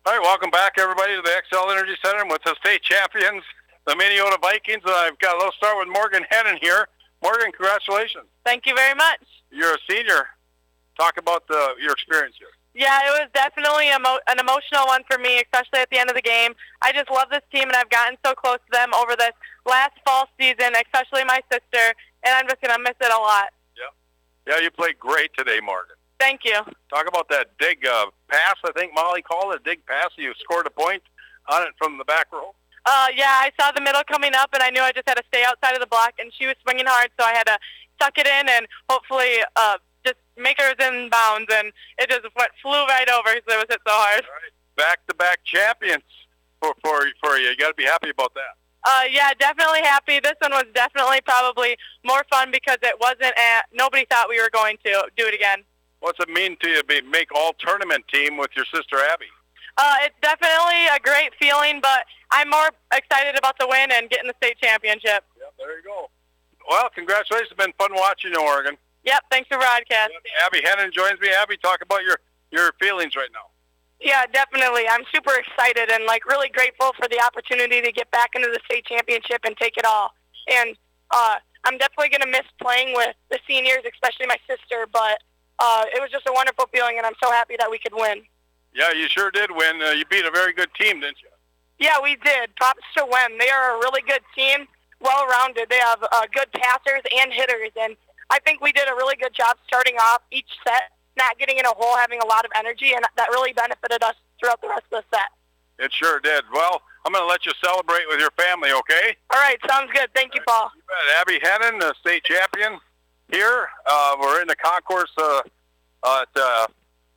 All right, welcome back, everybody, to the XL Energy Center with the state champions, the Minneota Vikings. I've got a little start with Morgan Hennon here. Morgan, congratulations. Thank you very much. You're a senior. Talk about your experience here. Yeah, it was definitely an emotional one for me, especially at the end of the game. I just love this team, and I've gotten so close to them over this last fall season, especially my sister, and I'm just going to miss it a lot. Yeah, you played great today, Morgan. Thank you. Talk about that dig pass, I think Molly called it, a dig pass. You scored a point on it from the back row. Yeah, I saw the middle coming up, and I knew I just had to stay outside of the block, and she was swinging hard, so I had to tuck it in and hopefully just make her in bounds, and it just flew right over because it was hit so hard. All right. Back-to-back champions for you. You got to be happy about that. Yeah, definitely happy. This one was definitely probably more fun because it wasn't nobody thought we were going to do it again. What's it mean to you to make all-tournament team with your sister Abby? It's definitely a great feeling, but I'm more excited about the win and getting the state championship. Yeah, there you go. Well, congratulations. It's been fun watching you, Oregon. Yep, thanks for broadcast. Abby Hennon joins me. Abby, talk about your feelings right now. Yeah, definitely. I'm super excited and really grateful for the opportunity to get back into the state championship and take it all. And I'm definitely going to miss playing with the seniors, especially my sister, but it was just a wonderful feeling, and I'm so happy that we could win. Yeah, you sure did win. You beat a very good team, didn't you? Yeah, we did. Props to Wem. They are a really good team, well-rounded. They have good passers and hitters, and I think we did a really good job starting off each set, not getting in a hole, having a lot of energy, and that really benefited us throughout the rest of the set. It sure did. Well, I'm going to let you celebrate with your family, okay? All right, sounds good. Thank you, Paul. You bet. Abby Hennon, the state champion here. We're in the concourse at the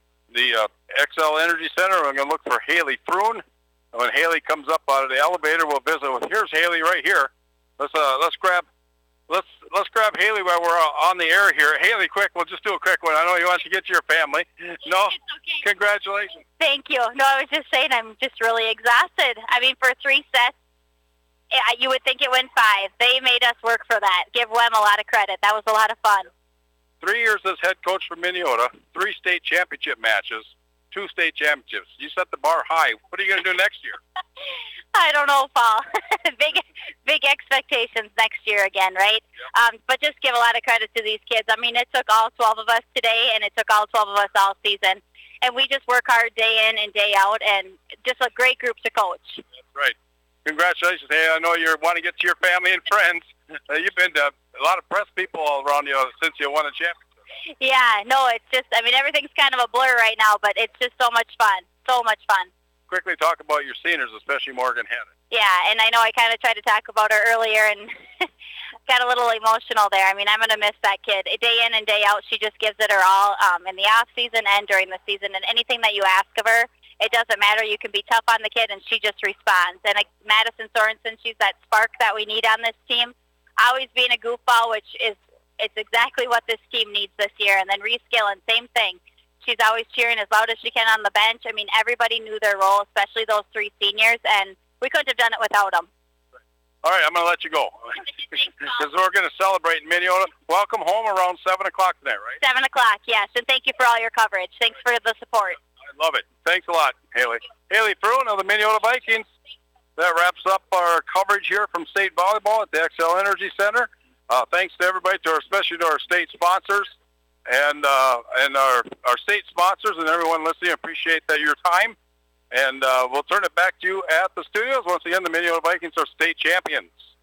XL Energy Center. We're going to look for Haley Froon. And when Haley comes up out of the elevator, we'll visit with. Here's Haley right here. Let's grab Haley while we're on the air here. Haley, quick. We'll just do a quick one. I know you want to get to your family. No, it's okay. Congratulations. Thank you. No, I was just saying I'm just really exhausted. I mean, for 3 sets, you would think it went 5. They made us work for that. Give Wem a lot of credit. That was a lot of fun. 3 years as head coach for Minneota, 3 state championship matches, 2 state championships. You set the bar high. What are you going to do next year? I don't know, Paul. big expectations next year again, right? Yep. But just give a lot of credit to these kids. I mean, it took all 12 of us today, and it took all 12 of us all season. And we just work hard day in and day out, and just a great group to coach. That's right. Congratulations. Hey, I know you want to get to your family and friends. You've been to a lot of press people all around you since you won a championship. Yeah, no, it's just, I mean, everything's kind of a blur right now, but it's just so much fun. So much fun. Quickly talk about your seniors, especially Morgan Hennon. Yeah, and I know I kind of tried to talk about her earlier and got a little emotional there. I mean, I'm going to miss that kid. Day in and day out, she just gives it her all in the off season and during the season. And anything that you ask of her, it doesn't matter. You can be tough on the kid, and she just responds. And Madison Sorensen, she's that spark that we need on this team. Always being a goofball, which is it's exactly what this team needs this year. And then Reese Gillen, same thing. She's always cheering as loud as she can on the bench. I mean, everybody knew their role, especially those 3 seniors, and we couldn't have done it without them. All right, I'm going to let you go because we're going to celebrate in Minneota. Welcome home around 7 o'clock tonight, right? 7 o'clock, yes, and thank you for all your coverage. Thanks for the support. I love it. Thanks a lot, Haley. Haley Froon of the Minneota Vikings. That wraps up our coverage here from state volleyball at the XL Energy Center. Thanks to everybody, especially to our state sponsors and our state sponsors and everyone listening. Appreciate your time. And we'll turn it back to you at the studios. Once again, the Minneota Vikings are state champions.